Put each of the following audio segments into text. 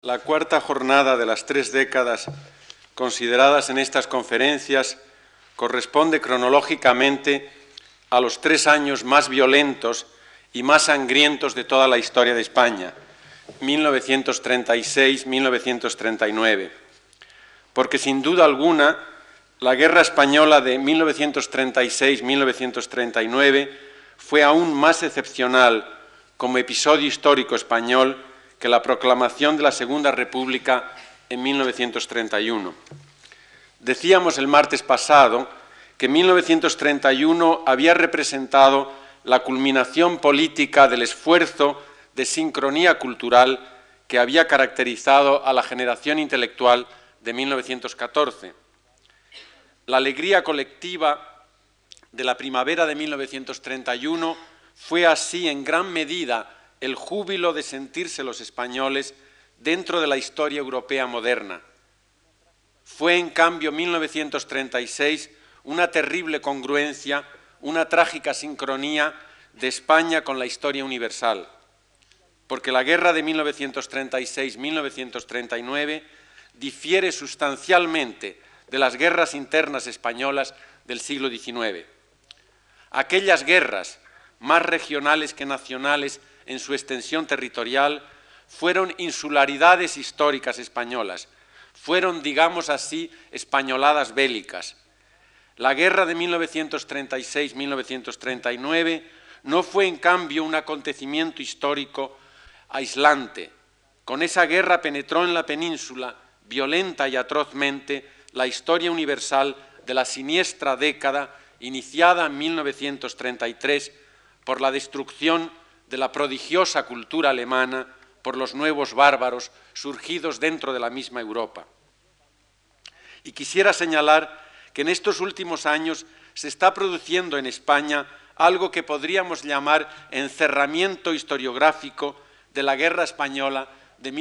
La cuarta jornada de las 3 décadas consideradas en estas conferencias corresponde cronológicamente a los 3 años más violentos y más sangrientos de toda la historia de España, 1936-1939, porque sin duda alguna la Guerra Española de 1936-1939 fue aún más excepcional como episodio histórico español que la proclamación de la Segunda República en 1931. Decíamos el martes pasado que 1931 había representado la culminación política del esfuerzo de sincronía cultural que había caracterizado a la generación intelectual de 1914. La alegría colectiva de la primavera de 1931 fue así en gran medida el júbilo de sentirse los españoles dentro de la historia europea moderna. Fue, en cambio, 1936 una terrible congruencia, una trágica sincronía de España con la historia universal, porque la guerra de 1936-1939 difiere sustancialmente de las guerras internas españolas del siglo XIX. Aquellas guerras, más regionales que nacionales en su extensión territorial, fueron insularidades históricas españolas, fueron, digamos así, españoladas bélicas. La guerra de 1936-1939 no fue, en cambio, un acontecimiento histórico aislante. Con esa guerra penetró en la península, violenta y atrozmente, la historia universal de la siniestra década iniciada en 1933 por la destrucción de la prodigiosa cultura alemana por los nuevos bárbaros surgidos dentro de la misma Europa. Y quisiera señalar que en estos últimos años se está produciendo en España algo que podríamos llamar encerramiento historiográfico de la Guerra Española de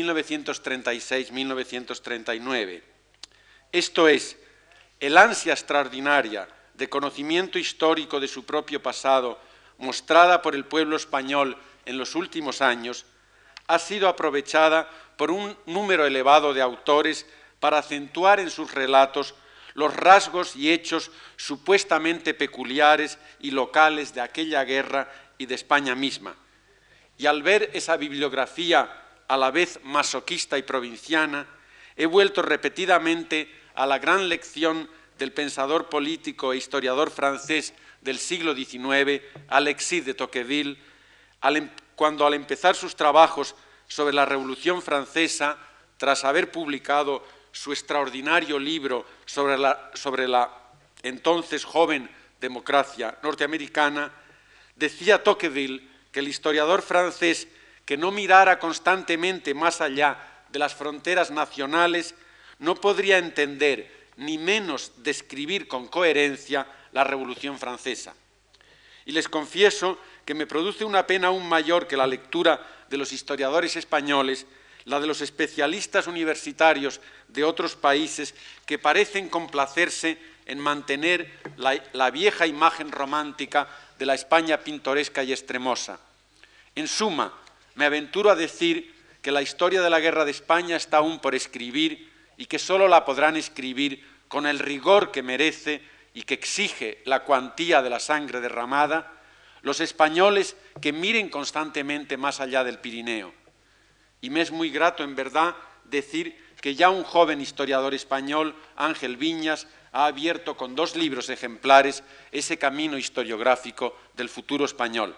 1936-1939. Esto es, el ansia extraordinaria de conocimiento histórico de su propio pasado, mostrada por el pueblo español en los últimos años, ha sido aprovechada por un número elevado de autores para acentuar en sus relatos los rasgos y hechos supuestamente peculiares y locales de aquella guerra y de España misma. Y al ver esa bibliografía a la vez masoquista y provinciana, he vuelto repetidamente a la gran lección del pensador político e historiador francés del siglo XIX, Alexis de Tocqueville, cuando al empezar sus trabajos sobre la Revolución Francesa, tras haber publicado su extraordinario libro sobre la entonces joven democracia norteamericana, decía Tocqueville que el historiador francés que no mirara constantemente más allá de las fronteras nacionales no podría entender ni menos describir con coherencia la Revolución Francesa. Y les confieso que me produce una pena aún mayor que la lectura de los historiadores españoles, la de los especialistas universitarios de otros países que parecen complacerse en mantener la vieja imagen romántica de la España pintoresca y extremosa. En suma, me aventuro a decir que la historia de la guerra de España está aún por escribir y que solo la podrán escribir con el rigor que merece y que exige la cuantía de la sangre derramada, los españoles que miren constantemente más allá del Pirineo. Y me es muy grato, en verdad, decir que ya un joven historiador español, Ángel Viñas, ha abierto con 2 libros ejemplares ese camino historiográfico del futuro español.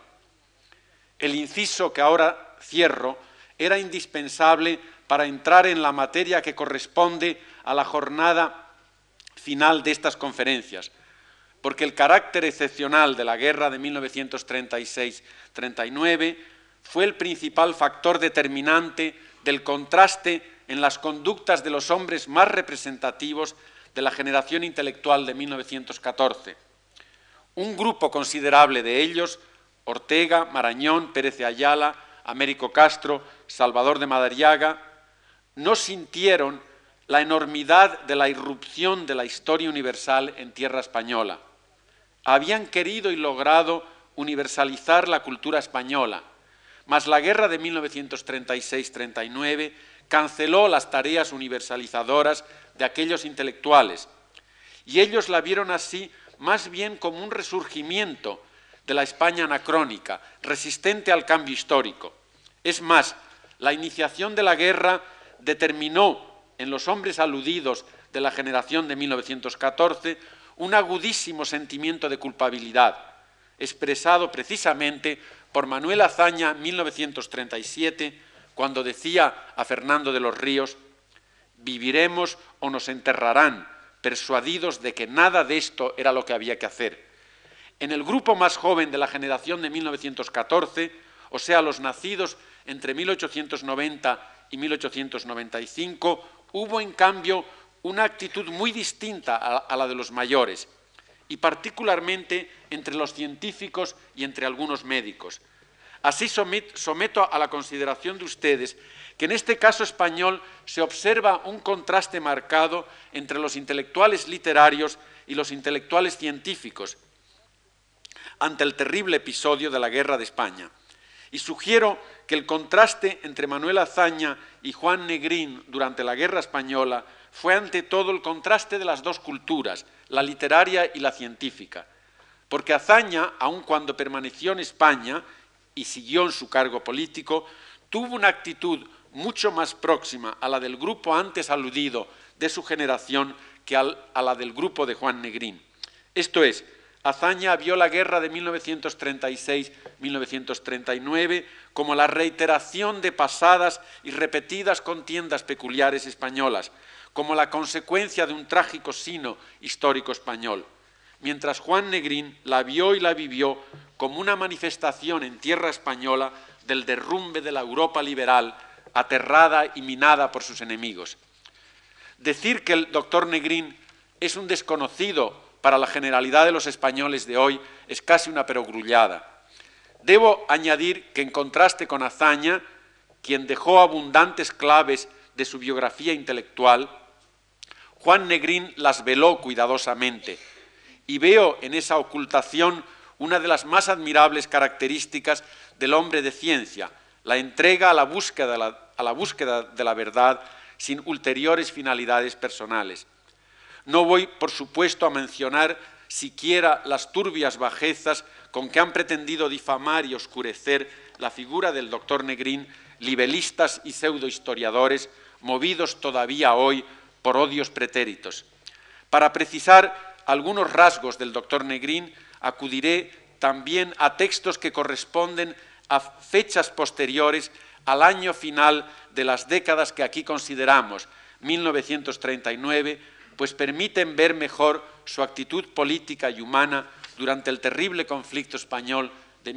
El inciso que ahora cierro era indispensable para entrar en la materia que corresponde a la jornada final de estas conferencias, porque el carácter excepcional de la guerra de 1936-39 fue el principal factor determinante del contraste en las conductas de los hombres más representativos de la generación intelectual de 1914. Un grupo considerable de ellos, Ortega, Marañón, Pérez de Ayala, Américo Castro, Salvador de Madariaga, no sintieron la enormidad de la irrupción de la historia universal en tierra española. Habían querido y logrado universalizar la cultura española, mas la guerra de 1936-39 canceló las tareas universalizadoras de aquellos intelectuales, y ellos la vieron así más bien como un resurgimiento de la España anacrónica, resistente al cambio histórico. Es más, la iniciación de la guerra determinó en los hombres aludidos de la generación de 1914 un agudísimo sentimiento de culpabilidad, expresado precisamente por Manuel Azaña en 1937, cuando decía a Fernando de los Ríos: «Viviremos o nos enterrarán, persuadidos de que nada de esto era lo que había que hacer». En el grupo más joven de la generación de 1914, o sea, los nacidos entre 1890 y 1895, hubo en cambio una actitud muy distinta a la de los mayores, y particularmente entre los científicos y entre algunos médicos. Así someto a la consideración de ustedes que en este caso español se observa un contraste marcado entre los intelectuales literarios y los intelectuales científicos ante el terrible episodio de la Guerra de España. Y sugiero que el contraste entre Manuel Azaña y Juan Negrín durante la Guerra Española fue ante todo el contraste de las dos culturas, la literaria y la científica, porque Azaña, aun cuando permaneció en España y siguió en su cargo político, tuvo una actitud mucho más próxima a la del grupo antes aludido de su generación que a la del grupo de Juan Negrín. Esto es, Azaña vio la guerra de 1936-1939 como la reiteración de pasadas y repetidas contiendas peculiares españolas, como la consecuencia de un trágico sino histórico español, mientras Juan Negrín la vio y la vivió como una manifestación en tierra española del derrumbe de la Europa liberal, aterrada y minada por sus enemigos. Decir que el doctor Negrín es un desconocido para la generalidad de los españoles de hoy es casi una perogrullada. Debo añadir que en contraste con Azaña, quien dejó abundantes claves de su biografía intelectual, Juan Negrín las veló cuidadosamente, y veo en esa ocultación una de las más admirables características del hombre de ciencia, la entrega a la búsqueda de la verdad sin ulteriores finalidades personales. No voy, por supuesto, a mencionar siquiera las turbias bajezas con que han pretendido difamar y oscurecer la figura del doctor Negrín libelistas y pseudohistoriadores movidos todavía hoy por odios pretéritos. Para precisar algunos rasgos del doctor Negrín, acudiré también a textos que corresponden a fechas posteriores al año final de las décadas que aquí consideramos, 1939, pues permiten ver mejor su actitud política y humana durante el terrible conflicto español de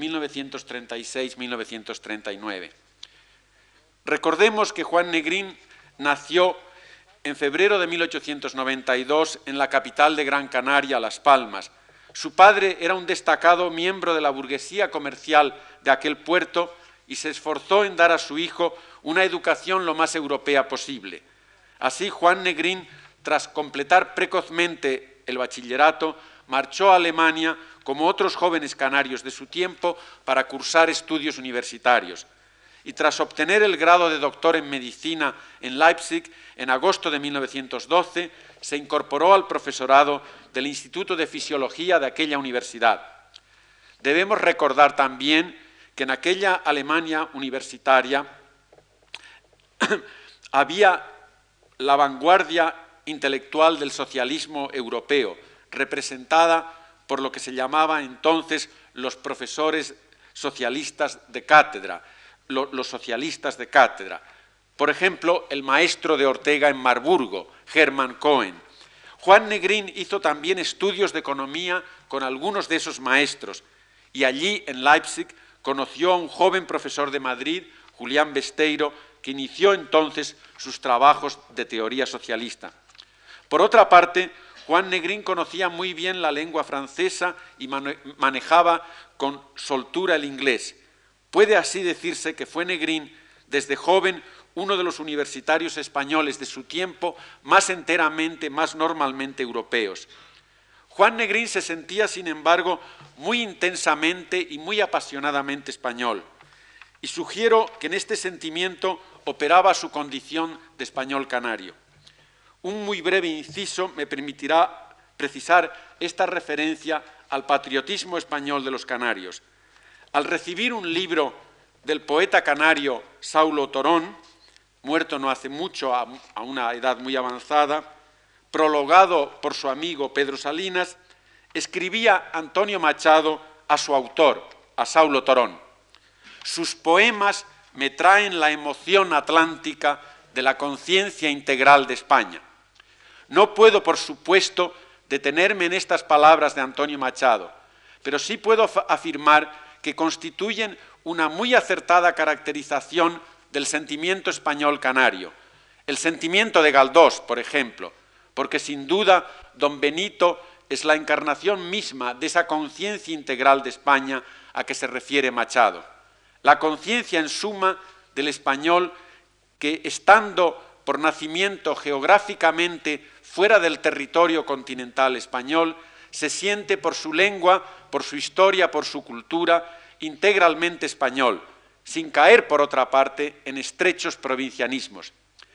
1936-1939. Recordemos que Juan Negrín nació en febrero de 1892 en la capital de Gran Canaria, Las Palmas. Su padre era un destacado miembro de la burguesía comercial de aquel puerto y se esforzó en dar a su hijo una educación lo más europea posible. Así, Juan Negrín, tras completar precozmente el bachillerato, marchó a Alemania, como otros jóvenes canarios de su tiempo, para cursar estudios universitarios. Y tras obtener el grado de doctor en medicina en Leipzig, en agosto de 1912, se incorporó al profesorado del Instituto de Fisiología de aquella universidad. Debemos recordar también que en aquella Alemania universitaria había la vanguardia intelectual del socialismo europeo, representada por lo que se llamaba entonces los profesores socialistas de cátedra, los socialistas de cátedra. Por ejemplo, el maestro de Ortega en Marburgo, Hermann Cohen. Juan Negrín hizo también estudios de economía con algunos de esos maestros y allí, en Leipzig, conoció a un joven profesor de Madrid, Julián Besteiro, que inició entonces sus trabajos de teoría socialista. Por otra parte, Juan Negrín conocía muy bien la lengua francesa y manejaba con soltura el inglés. Puede así decirse que fue Negrín, desde joven, uno de los universitarios españoles de su tiempo más enteramente, más normalmente europeos. Juan Negrín se sentía, sin embargo, muy intensamente y muy apasionadamente español. y sugiero que en este sentimiento operaba su condición de español canario. Un muy breve inciso me permitirá precisar esta referencia al patriotismo español de los canarios. Al recibir un libro del poeta canario Saulo Torón, muerto no hace mucho, a una edad muy avanzada, prologado por su amigo Pedro Salinas, escribía Antonio Machado a su autor, a Saulo Torón: sus poemas me traen la emoción atlántica de la conciencia integral de España. No puedo, por supuesto, detenerme en estas palabras de Antonio Machado, pero sí puedo afirmar que constituyen una muy acertada caracterización del sentimiento español canario, el sentimiento de Galdós, por ejemplo, porque sin duda don Benito es la encarnación misma de esa conciencia integral de España a que se refiere Machado. La conciencia, en suma, del español que, estando por nacimiento geográficamente fuera del territorio continental español, se siente por su lengua, por su historia, por su cultura, integralmente español, sin caer, por otra parte, en estrechos provincianismos.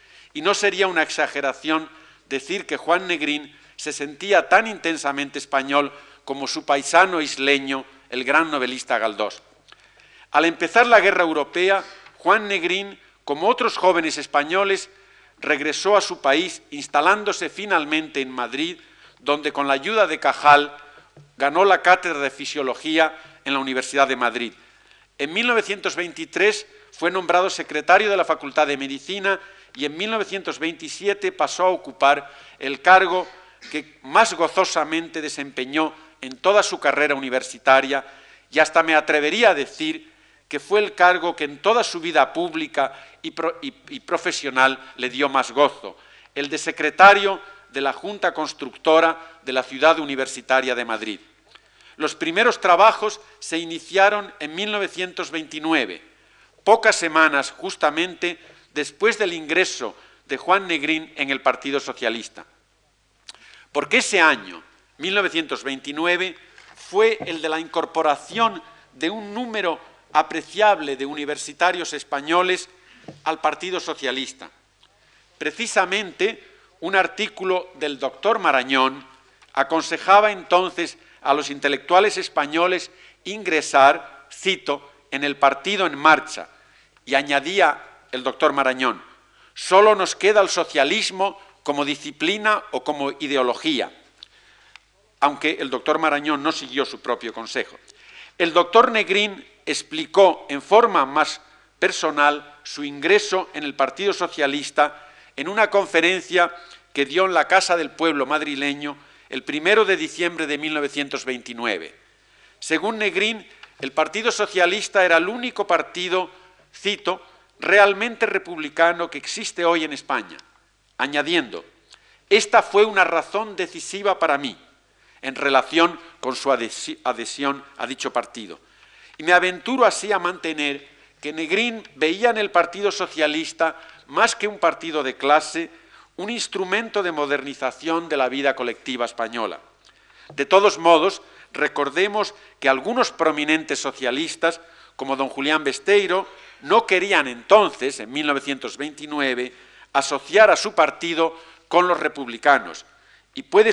Y no sería una exageración decir que Juan Negrín se sentía tan intensamente español como su paisano isleño, el gran novelista Galdós. Al empezar la guerra europea, Juan Negrín, como otros jóvenes españoles, regresó a su país, instalándose finalmente en Madrid, donde con la ayuda de Cajal ganó la cátedra de Fisiología en la Universidad de Madrid. En 1923 fue nombrado secretario de la Facultad de Medicina y en 1927 pasó a ocupar el cargo que más gozosamente desempeñó en toda su carrera universitaria, y hasta me atrevería a decir que fue el cargo que en toda su vida pública y profesional le dio más gozo, el de secretario de la Junta Constructora de la Ciudad Universitaria de Madrid. Los primeros trabajos se iniciaron en 1929, pocas semanas justamente después del ingreso de Juan Negrín en el Partido Socialista. Porque ese año, 1929, fue el de la incorporación de un número apreciable de universitarios españoles al Partido Socialista. Precisamente, un artículo del doctor Marañón aconsejaba entonces a los intelectuales españoles ingresar, cito, en el partido en marcha, y añadía el doctor Marañón: solo nos queda el socialismo como disciplina o como ideología, aunque el doctor Marañón no siguió su propio consejo. El doctor Negrín explicó en forma más personal su ingreso en el Partido Socialista en una conferencia que dio en la Casa del Pueblo madrileño el 1 de diciembre de 1929. Según Negrín, el Partido Socialista era el único partido, cito, realmente republicano que existe hoy en España, añadiendo: esta fue una razón decisiva para mí en relación con su adhesión a dicho partido. Y me aventuro así a mantener que Negrín veía en el Partido Socialista, más que un partido de clase, un instrumento de modernización de la vida colectiva española. De todos modos, recordemos que algunos prominentes socialistas, como don Julián Besteiro, no querían entonces, en 1929, asociar a su partido con los republicanos, y puede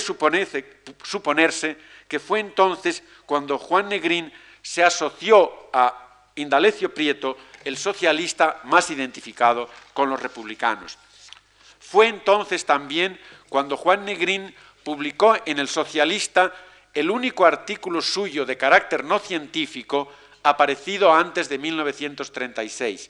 suponerse que fue entonces cuando Juan Negrín se asoció a Indalecio Prieto, el socialista más identificado con los republicanos. Fue entonces también cuando Juan Negrín publicó en El Socialista el único artículo suyo de carácter no científico aparecido antes de 1936,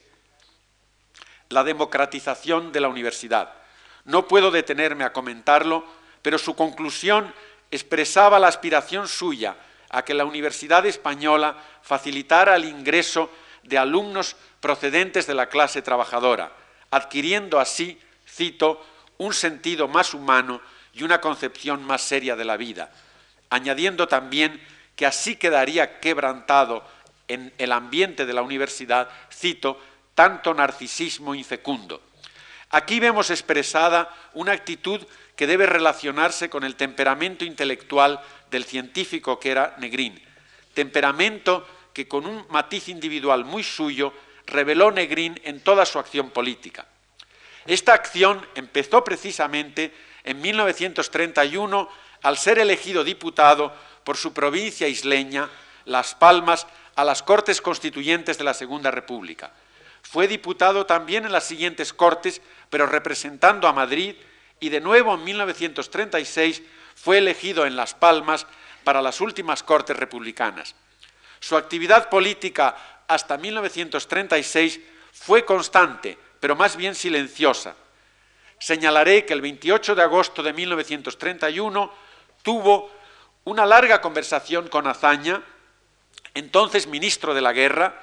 la democratización de la universidad. No puedo detenerme a comentarlo, pero su conclusión expresaba la aspiración suya a que la Universidad Española facilitara el ingreso de alumnos procedentes de la clase trabajadora, adquiriendo así, cito, un sentido más humano y una concepción más seria de la vida, añadiendo también que así quedaría quebrantado en el ambiente de la universidad, cito, tanto narcisismo infecundo. Aquí vemos expresada una actitud que debe relacionarse con el temperamento intelectual del científico que era Negrín, temperamento que con un matiz individual muy suyo reveló Negrín en toda su acción política. Esta acción empezó precisamente en 1931 al ser elegido diputado por su provincia isleña, Las Palmas, a las Cortes Constituyentes de la Segunda República. Fue diputado también en las siguientes Cortes, pero representando a Madrid, y de nuevo en 1936 fue elegido en Las Palmas para las últimas Cortes republicanas. Su actividad política hasta 1936 fue constante, pero más bien silenciosa. Señalaré que el 28 de agosto de 1931 tuvo una larga conversación con Azaña, entonces ministro de la Guerra,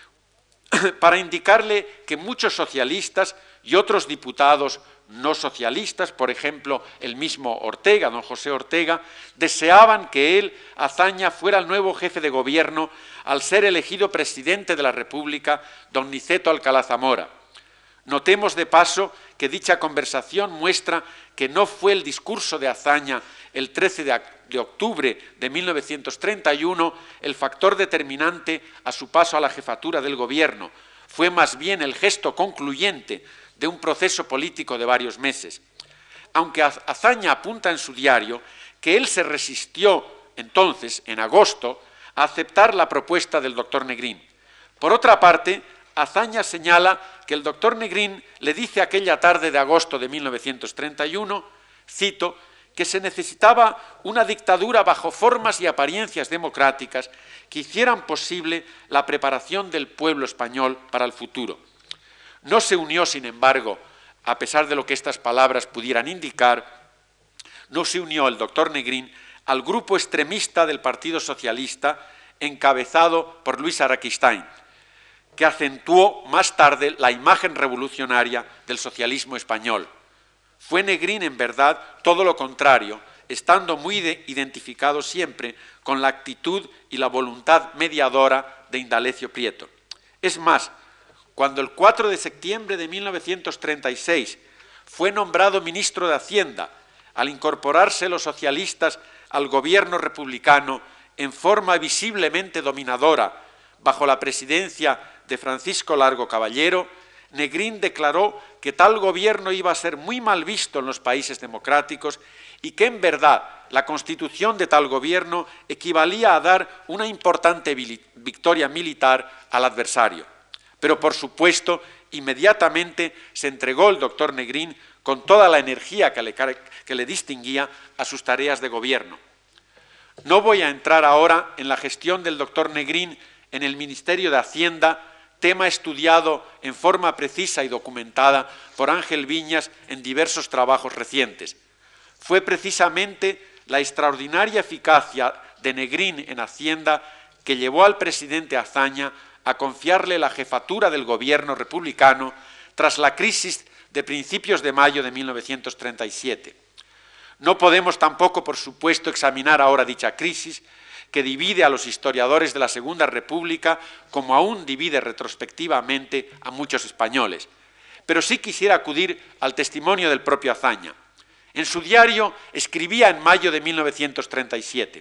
para indicarle que muchos socialistas y otros diputados no socialistas, por ejemplo, el mismo Ortega, don José Ortega, deseaban que él, Azaña, fuera el nuevo jefe de gobierno al ser elegido presidente de la República, don Niceto Alcalá Zamora. Notemos de paso que dicha conversación muestra que no fue el discurso de Azaña el 13 de octubre de 1931 el factor determinante a su paso a la jefatura del gobierno, fue más bien el gesto concluyente de un proceso político de varios meses. Aunque Azaña apunta en su diario que él se resistió entonces, en agosto, a aceptar la propuesta del doctor Negrín. Por otra parte, Azaña señala que el doctor Negrín le dice aquella tarde de agosto de 1931, cito, que se necesitaba una dictadura bajo formas y apariencias democráticas que hicieran posible la preparación del pueblo español para el futuro. No se unió, sin embargo, a pesar de lo que estas palabras pudieran indicar, no se unió el doctor Negrín al grupo extremista del Partido Socialista encabezado por Luis Araquistáin, que acentuó más tarde la imagen revolucionaria del socialismo español. Fue Negrín, en verdad, todo lo contrario, estando muy identificado siempre con la actitud y la voluntad mediadora de Indalecio Prieto. Es más, cuando el 4 de septiembre de 1936 fue nombrado ministro de Hacienda, al incorporarse los socialistas al gobierno republicano en forma visiblemente dominadora bajo la presidencia de Francisco Largo Caballero, Negrín declaró que tal gobierno iba a ser muy mal visto en los países democráticos y que en verdad la constitución de tal gobierno equivalía a dar una importante victoria militar al adversario. Pero por supuesto, inmediatamente se entregó el doctor Negrín con toda la energía que le distinguía a sus tareas de gobierno. No voy a entrar ahora en la gestión del doctor Negrín en el Ministerio de Hacienda, tema estudiado en forma precisa y documentada por Ángel Viñas en diversos trabajos recientes. Fue precisamente la extraordinaria eficacia de Negrín en Hacienda que llevó al presidente Azaña a confiarle la jefatura del gobierno republicano tras la crisis de principios de mayo de 1937. No podemos tampoco, por supuesto, examinar ahora dicha crisis, que divide a los historiadores de la Segunda República como aún divide retrospectivamente a muchos españoles. Pero sí quisiera acudir al testimonio del propio Azaña. En su diario escribía en mayo de 1937,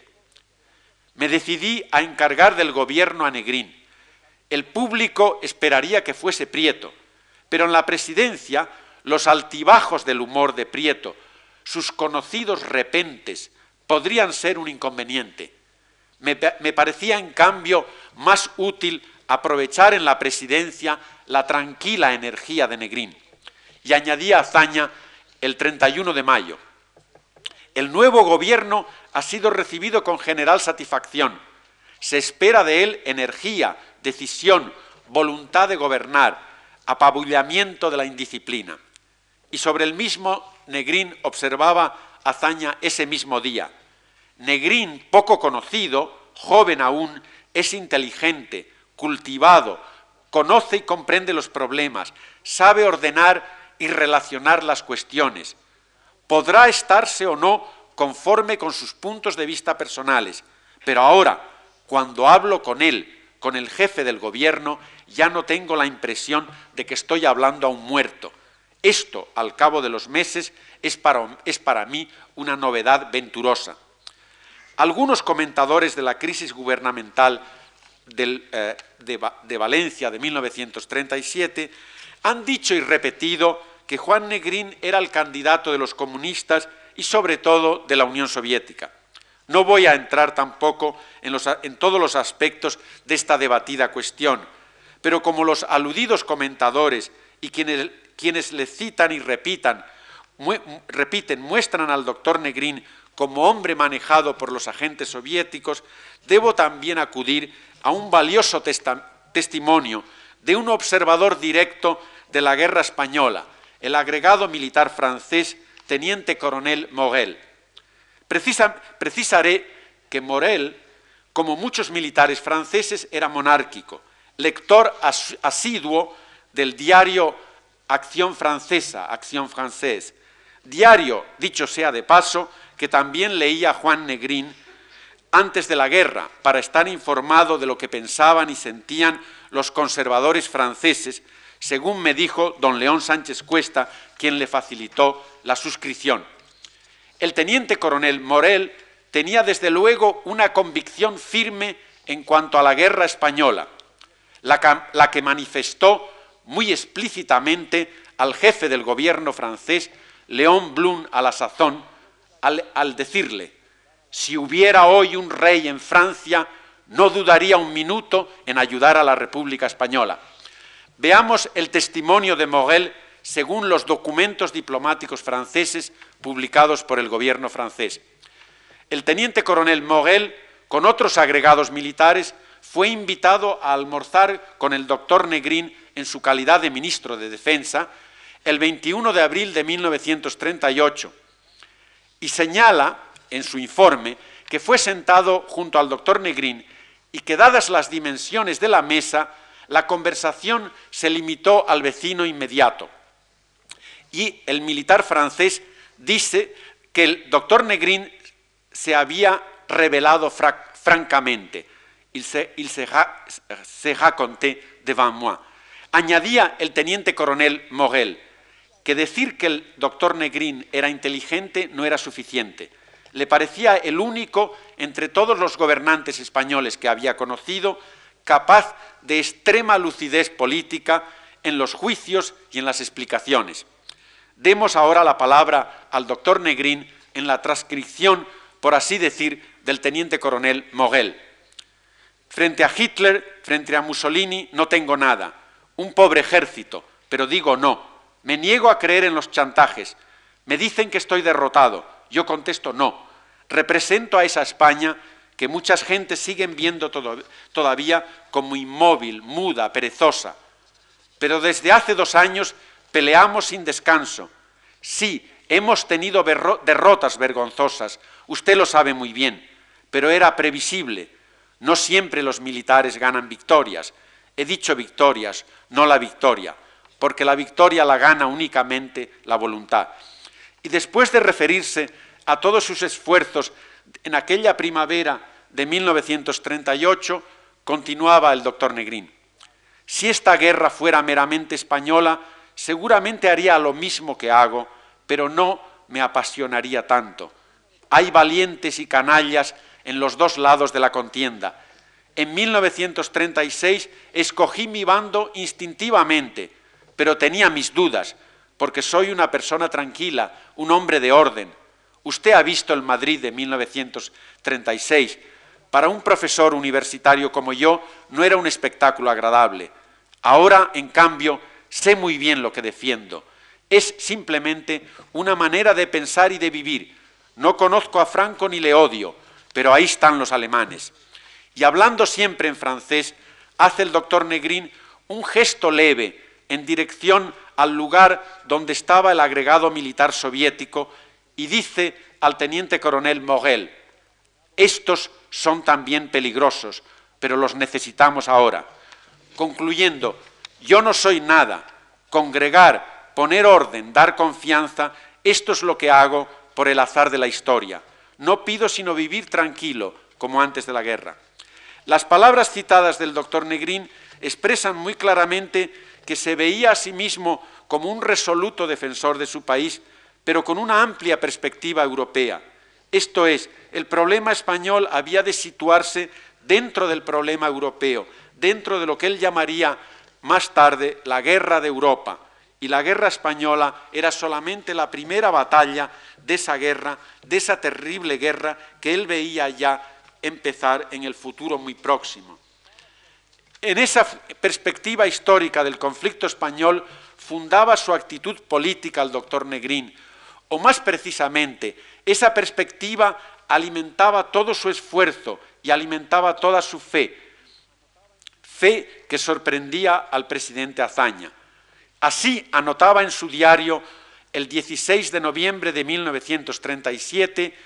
«Me decidí a encargar del gobierno a Negrín. El público esperaría que fuese Prieto, pero en la presidencia los altibajos del humor de Prieto, sus conocidos repentes, podrían ser un inconveniente. Me parecía, en cambio, más útil aprovechar en la presidencia la tranquila energía de Negrín». Y añadía Azaña el 31 de mayo, «El nuevo gobierno ha sido recibido con general satisfacción. Se espera de él energía, decisión, voluntad de gobernar, apabullamiento de la indisciplina». Y sobre el mismo Negrín observaba Azaña ese mismo día, «Negrín, poco conocido, joven aún, es inteligente, cultivado, conoce y comprende los problemas, sabe ordenar y relacionar las cuestiones. Podrá estarse o no conforme con sus puntos de vista personales, pero ahora, cuando hablo con él, con el jefe del gobierno, ya no tengo la impresión de que estoy hablando a un muerto. Esto, al cabo de los meses, es para mí una novedad venturosa». Algunos comentadores de la crisis gubernamental de Valencia de 1937, han dicho y repetido que Juan Negrín era el candidato de los comunistas y sobre todo de la Unión Soviética. No voy a entrar tampoco en todos los aspectos de esta debatida cuestión, pero como los aludidos comentadores y quienes le citan y repiten, muestran al doctor Negrín como hombre manejado por los agentes soviéticos, debo también acudir a un valioso testimonio de un observador directo de la guerra española, el agregado militar francés teniente coronel Morel. Precisaré que Morel, como muchos militares franceses, era monárquico, lector asiduo del diario Acción Francesa, Acción Française, diario, dicho sea de paso, que también leía Juan Negrín antes de la guerra, para estar informado de lo que pensaban y sentían los conservadores franceses, según me dijo don León Sánchez Cuesta, quien le facilitó la suscripción. El teniente coronel Morel tenía desde luego una convicción firme en cuanto a la guerra española, la que manifestó muy explícitamente al jefe del gobierno francés, Léon Blum, a la sazón, al decirle: si hubiera hoy un rey en Francia, no dudaría un minuto en ayudar a la República Española. Veamos el testimonio de Morel según los documentos diplomáticos franceses publicados por el gobierno francés. El teniente coronel Morel, con otros agregados militares, fue invitado a almorzar con el doctor Negrín en su calidad de ministro de Defensa el 21 de abril de 1938 y señala en su informe que fue sentado junto al doctor Negrín y que, dadas las dimensiones de la mesa, la conversación se limitó al vecino inmediato. Y el militar francés dice que el doctor Negrín se había revelado francamente. Il se raconté devant moi. Añadía el teniente coronel Morel que decir que el doctor Negrín era inteligente no era suficiente. Le parecía el único entre todos los gobernantes españoles que había conocido capaz de extrema lucidez política en los juicios y en las explicaciones. Demos ahora la palabra al doctor Negrín en la transcripción, por así decir, del teniente coronel Morel. Frente a Hitler, frente a Mussolini, no tengo nada. Un pobre ejército, pero digo no. Me niego a creer en los chantajes. Me dicen que estoy derrotado. Yo contesto no. Represento a esa España que muchas gentes siguen viendo todavía como inmóvil, muda, perezosa. Pero desde hace 2 años peleamos sin descanso. Sí, hemos tenido derrotas vergonzosas, usted lo sabe muy bien, pero era previsible. No siempre los militares ganan victorias. He dicho victorias, no la victoria, porque la victoria la gana únicamente la voluntad. Y después de referirse a todos sus esfuerzos en aquella primavera de 1938, continuaba el doctor Negrín. Si esta guerra fuera meramente española, seguramente haría lo mismo que hago, pero no me apasionaría tanto. Hay valientes y canallas en los 2 lados de la contienda. En 1936 escogí mi bando instintivamente, pero tenía mis dudas, porque soy una persona tranquila, un hombre de orden. Usted ha visto el Madrid de 1936. Para un profesor universitario como yo no era un espectáculo agradable. Ahora, en cambio, sé muy bien lo que defiendo. Es simplemente una manera de pensar y de vivir. No conozco a Franco ni le odio, pero ahí están los alemanes. Y hablando siempre en francés, hace el doctor Negrín un gesto leve en dirección al lugar donde estaba el agregado militar soviético y dice al teniente coronel Morel: estos son también peligrosos, pero los necesitamos ahora. Concluyendo, yo no soy nada. Congregar, poner orden, dar confianza, esto es lo que hago por el azar de la historia. No pido sino vivir tranquilo, como antes de la guerra. Las palabras citadas del doctor Negrín expresan muy claramente que se veía a sí mismo como un resoluto defensor de su país, pero con una amplia perspectiva europea. Esto es, el problema español había de situarse dentro del problema europeo, dentro de lo que él llamaría más tarde la guerra de Europa. Y la guerra española era solamente la primera batalla de esa guerra, de esa terrible guerra que él veía ya empezar en el futuro muy próximo. En esa perspectiva histórica del conflicto español fundaba su actitud política el doctor Negrín, o más precisamente, esa perspectiva alimentaba todo su esfuerzo y alimentaba toda su fe que sorprendía al presidente Azaña. Así anotaba en su diario el 16 de noviembre de 1937,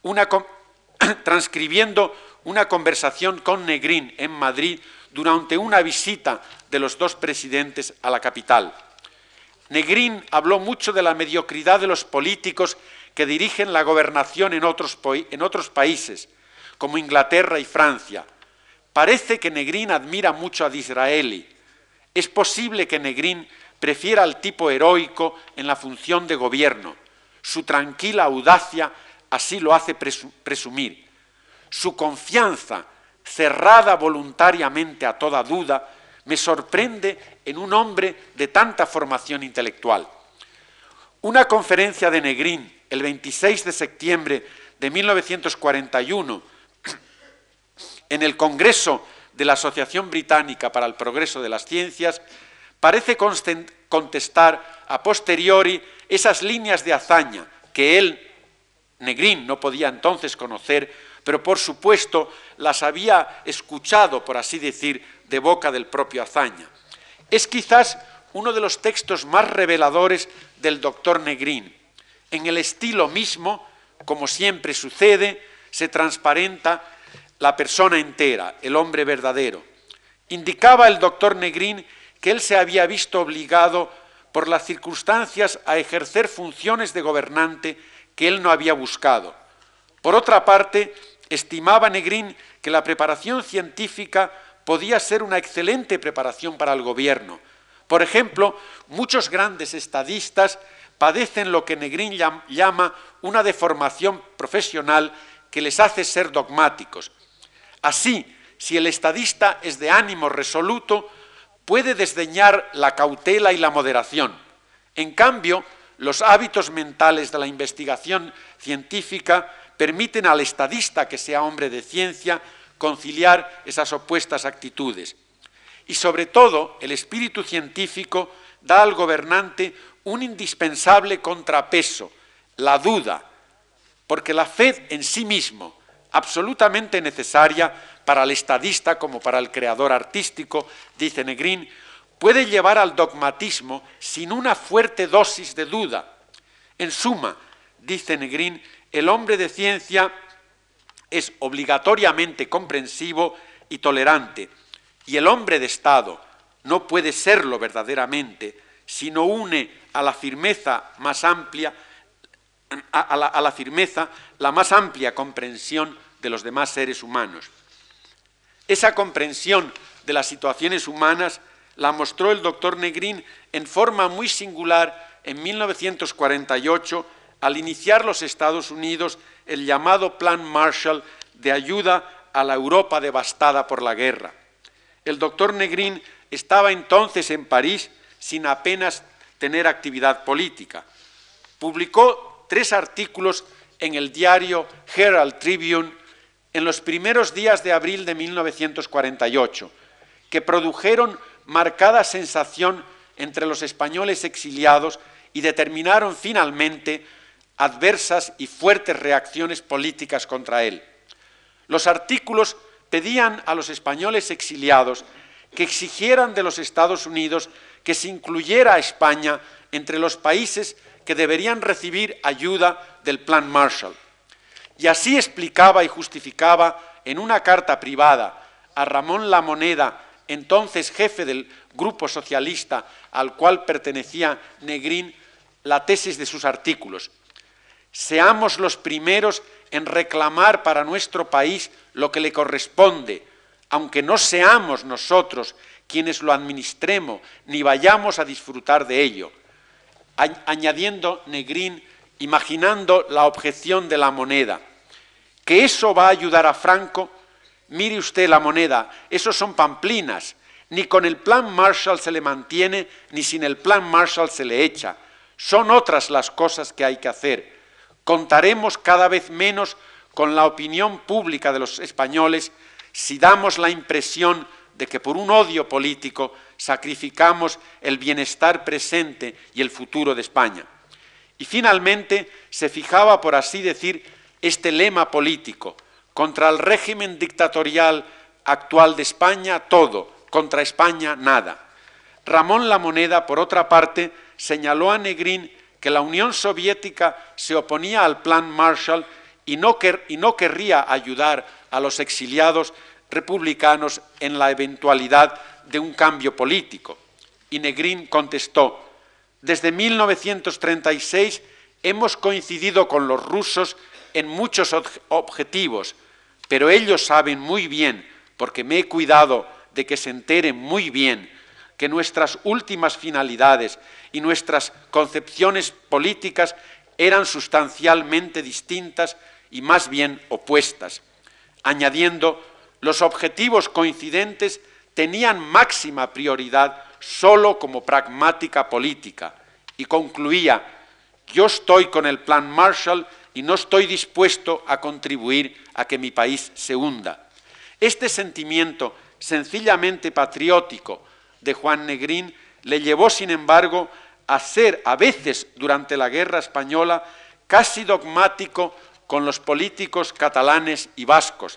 transcribiendo una conversación con Negrín en Madrid durante una visita de los dos presidentes a la capital. Negrín habló mucho de la mediocridad de los políticos que dirigen la gobernación en otros países, como Inglaterra y Francia. Parece que Negrín admira mucho a Disraeli. Es posible que Negrín prefiera al tipo heroico en la función de gobierno. Su tranquila audacia así lo hace presumir. Su confianza, cerrada voluntariamente a toda duda, me sorprende en un hombre de tanta formación intelectual. Una conferencia de Negrín el 26 de septiembre de 1941 en el Congreso de la Asociación Británica para el Progreso de las Ciencias parece contestar a posteriori esas líneas de Azaña que él, Negrín, no podía entonces conocer, pero por supuesto las había escuchado, por así decir, de boca del propio Azaña. Es quizás uno de los textos más reveladores del doctor Negrín. En el estilo mismo, como siempre sucede, se transparenta la persona entera, el hombre verdadero. Indicaba el doctor Negrín que él se había visto obligado por las circunstancias a ejercer funciones de gobernante que él no había buscado. Por otra parte, estimaba Negrín que la preparación científica podía ser una excelente preparación para el gobierno. Por ejemplo, muchos grandes estadistas padecen lo que Negrín llama una deformación profesional que les hace ser dogmáticos. Así, si el estadista es de ánimo resoluto, puede desdeñar la cautela y la moderación. En cambio, los hábitos mentales de la investigación científica permiten al estadista que sea hombre de ciencia conciliar esas opuestas actitudes. Y sobre todo, el espíritu científico da al gobernante un indispensable contrapeso, la duda, porque la fe en sí mismo, absolutamente necesaria para el estadista como para el creador artístico, dice Negrín, puede llevar al dogmatismo sin una fuerte dosis de duda. En suma, dice Negrín, el hombre de ciencia es obligatoriamente comprensivo y tolerante, y el hombre de Estado no puede serlo verdaderamente si no une a la firmeza más amplia, la más amplia comprensión de los demás seres humanos. Esa comprensión de las situaciones humanas la mostró el doctor Negrín en forma muy singular en 1948 al iniciar los Estados Unidos el llamado Plan Marshall de ayuda a la Europa devastada por la guerra. El doctor Negrín estaba entonces en París sin apenas tener actividad política. Publicó 3 artículos en el diario Herald Tribune en los primeros días de abril de 1948, que produjeron marcada sensación entre los españoles exiliados y determinaron finalmente adversas y fuertes reacciones políticas contra él. Los artículos pedían a los españoles exiliados que exigieran de los Estados Unidos que se incluyera a España entre los países que deberían recibir ayuda del Plan Marshall. Y así explicaba y justificaba en una carta privada a Ramón La Moneda, entonces jefe del grupo socialista al cual pertenecía Negrín, la tesis de sus artículos. Seamos los primeros en reclamar para nuestro país lo que le corresponde, aunque no seamos nosotros quienes lo administremos ni vayamos a disfrutar de ello. Añadiendo Negrín, imaginando la objeción de La Moneda, que eso va a ayudar a Franco, Mire usted la moneda, esos son pamplinas. Ni con el plan Marshall se le mantiene, ni sin el plan Marshall se le echa. Son otras las cosas que hay que hacer. Contaremos cada vez menos con la opinión pública de los españoles si damos la impresión de que por un odio político sacrificamos el bienestar presente y el futuro de España. Y finalmente se fijaba, por así decir, este lema político: contra el régimen dictatorial actual de España todo, contra España nada. Ramón Lamoneda, por otra parte, señaló a Negrín que la Unión Soviética se oponía al plan Marshall y no querría ayudar a los exiliados republicanos en la eventualidad de un cambio político. Y Negrín contestó: desde 1936 hemos coincidido con los rusos en muchos objetivos, pero ellos saben muy bien, porque me he cuidado de que se enteren muy bien, que nuestras últimas finalidades y nuestras concepciones políticas eran sustancialmente distintas y más bien opuestas. Añadiendo, los objetivos coincidentes tenían máxima prioridad solo como pragmática política. Y concluía: yo estoy con el plan Marshall y no estoy dispuesto a contribuir a que mi país se hunda. Este sentimiento sencillamente patriótico de Juan Negrín le llevó, sin embargo, a ser, a veces durante la Guerra Española, casi dogmático con los políticos catalanes y vascos.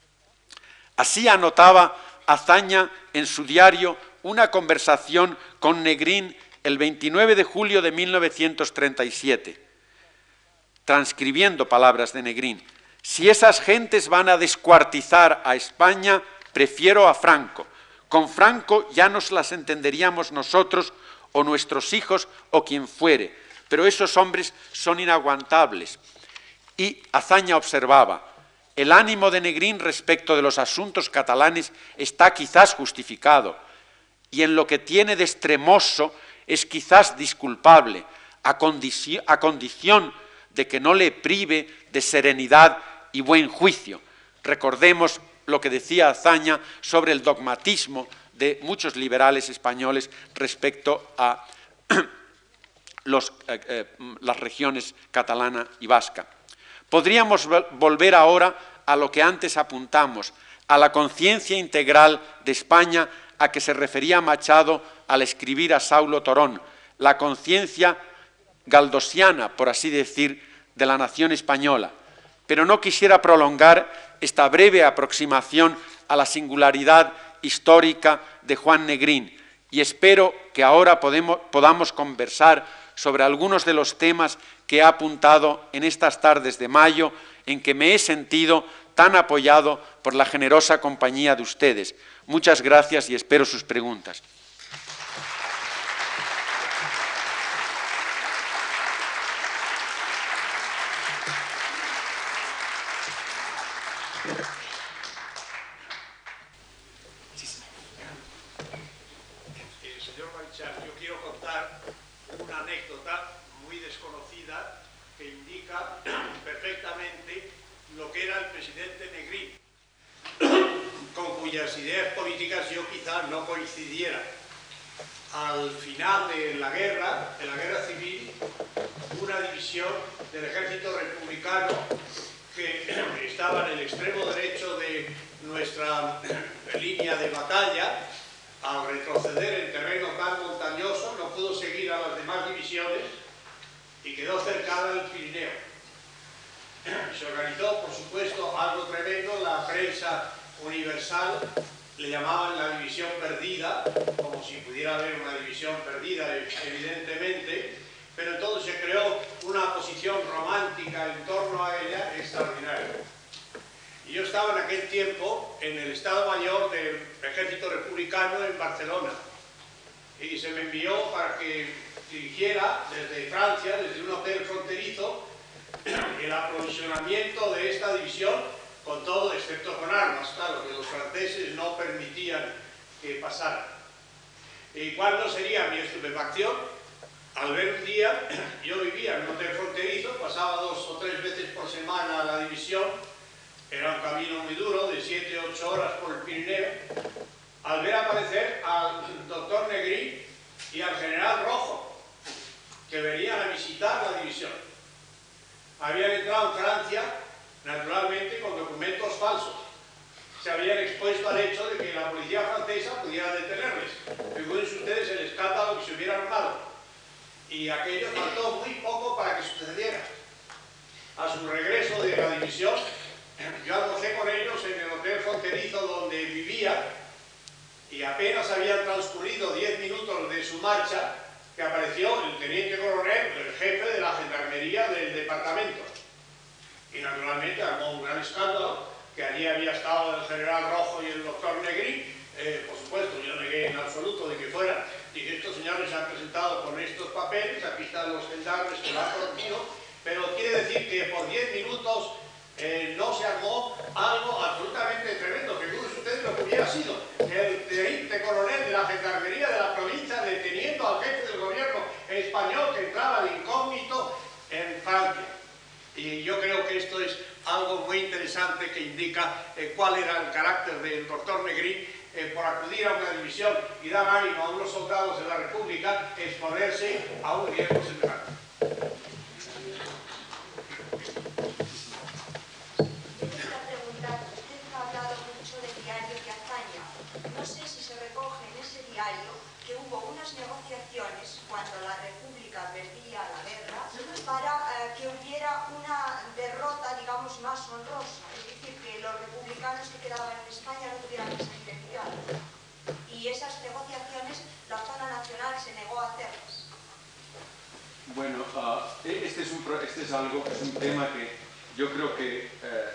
Así anotaba Azaña en su diario una conversación con Negrín el 29 de julio de 1937, transcribiendo palabras de Negrín: si esas gentes van a descuartizar a España, prefiero a Franco. Con Franco ya nos las entenderíamos nosotros o nuestros hijos o quien fuere, pero esos hombres son inaguantables. Y Azaña observaba: el ánimo de Negrín respecto de los asuntos catalanes está quizás justificado, y en lo que tiene de extremoso es quizás disculpable, a condición de que no le prive de serenidad y buen juicio. Recordemos lo que decía Azaña sobre el dogmatismo de muchos liberales españoles respecto a las regiones catalana y vasca. Podríamos volver ahora a lo que antes apuntamos, a la conciencia integral de España a que se refería Machado al escribir a Saulo Torón, la conciencia galdosiana, por así decir, de la nación española. Pero no quisiera prolongar esta breve aproximación a la singularidad histórica de Juan Negrín, y espero que ahora podamos conversar sobre algunos de los temas que he apuntado en estas tardes de mayo, en que me he sentido tan apoyado por la generosa compañía de ustedes. Muchas gracias y espero sus preguntas. Señor Marichal, yo quiero contar una anécdota muy desconocida que indica perfectamente lo que era el presidente Negrín, con cuyas ideas políticas yo quizás no coincidiera. Al final de la guerra civil, una división del ejército republicano que estaba en el extremo derecho de nuestra línea de batalla, al retroceder en terreno tan montañoso, no pudo seguir a las demás divisiones y quedó cercada del Pirineo. Se organizó, por supuesto, algo tremendo. La prensa universal le llamaban la división perdida, como si pudiera haber una división perdida, evidentemente, pero entonces se creó una posición romántica en torno a ella extraordinaria. Y yo estaba en aquel tiempo en el Estado Mayor del Ejército Republicano en Barcelona, y se me envió para que dirigiera desde Francia, desde un hotel fronterizo, el aprovisionamiento de esta división con todo, excepto con armas, claro, que los franceses no permitían que pasara. ¿Y cuál no sería mi estupefacción? Al ver un día, yo vivía en un hotel fronterizo, pasaba 2 o 3 veces por semana a la división, era un camino muy duro, de 7 u 8 horas por el Pirineo, al ver aparecer al doctor Negrín y al general Rojo, que venían a visitar la división. Habían entrado en Francia, naturalmente, con documentos falsos. Se habían expuesto al hecho de que la policía francesa pudiera detenerles. Figúrense ustedes el escándalo que se hubiera armado. Y aquello faltó muy poco para que sucediera. A su regreso de la división, yo almorcé con ellos en el hotel fronterizo donde vivía, y apenas habían transcurrido 10 minutos de su marcha que apareció el teniente coronel, el jefe de la gendarmería del departamento. Y naturalmente armó un gran escándalo, que allí había estado el general Rojo y el doctor Negrín. Por supuesto, yo negué en absoluto de que fueran. Dije, estos señores se han presentado con estos papeles, aquí están los gendarmes que lo han conocido, pero quiere decir que por 10 minutos no se armó algo absolutamente tremendo. Figúrense ustedes lo que hubiera sido el teniente coronel de la gendarmería de la provincia deteniendo al jefe del gobierno español que entraba de incógnito en Francia. Y yo creo que esto es algo muy interesante que indica cuál era el carácter del doctor Negrín por acudir a una división y dar ánimo a unos soldados de la República exponerse a un riesgo semejante. No sé si se recoge en ese diario que hubo unas negociaciones cuando la República perdía la guerra para que hubiera una derrota, digamos, más honrosa. Es decir, que los republicanos que quedaban en España no tuvieran que salir emigrados. Y esas negociaciones la zona nacional se negó a hacerlas. Bueno, este es un tema que yo creo que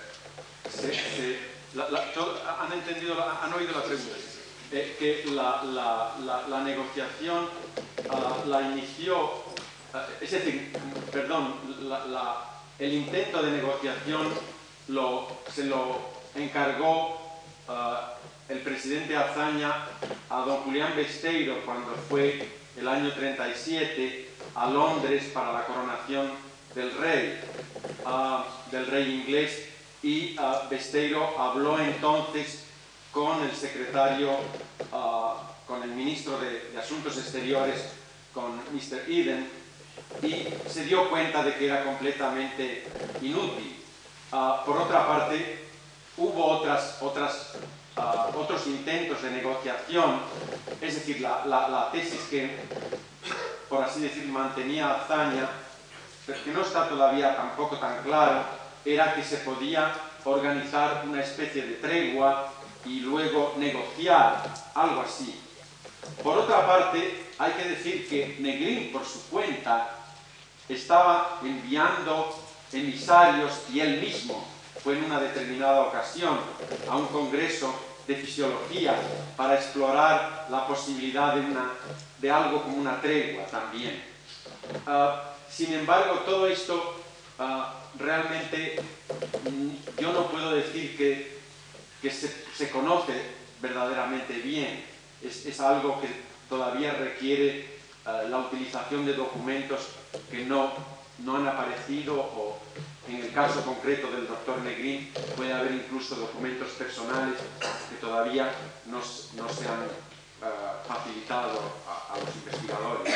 han entendido, han oído la pregunta, que la negociación la inició, es decir, perdón, el intento de negociación se lo encargó el presidente Azaña a don Julián Besteiro cuando fue el año 37 a Londres para la coronación del rey inglés. Y Besteiro habló entonces con el secretario, con el ministro de Asuntos Exteriores, con Mr. Eden, y se dio cuenta de que era completamente inútil. Por otra parte, hubo otros intentos de negociación, es decir, la tesis que, por así decir, mantenía Azaña, pero que no está todavía tampoco tan claro, era que se podía organizar una especie de tregua y luego negociar, algo así. Por otra parte, hay que decir que Negrín, por su cuenta, estaba enviando emisarios, y él mismo fue en una determinada ocasión a un congreso de fisiología para explorar la posibilidad de algo como una tregua también. Sin embargo, todo esto realmente yo no puedo decir que se conoce verdaderamente bien. Es algo que todavía requiere la utilización de documentos que no han aparecido, o en el caso concreto del doctor Negrín puede haber incluso documentos personales que todavía no se han facilitado a los investigadores.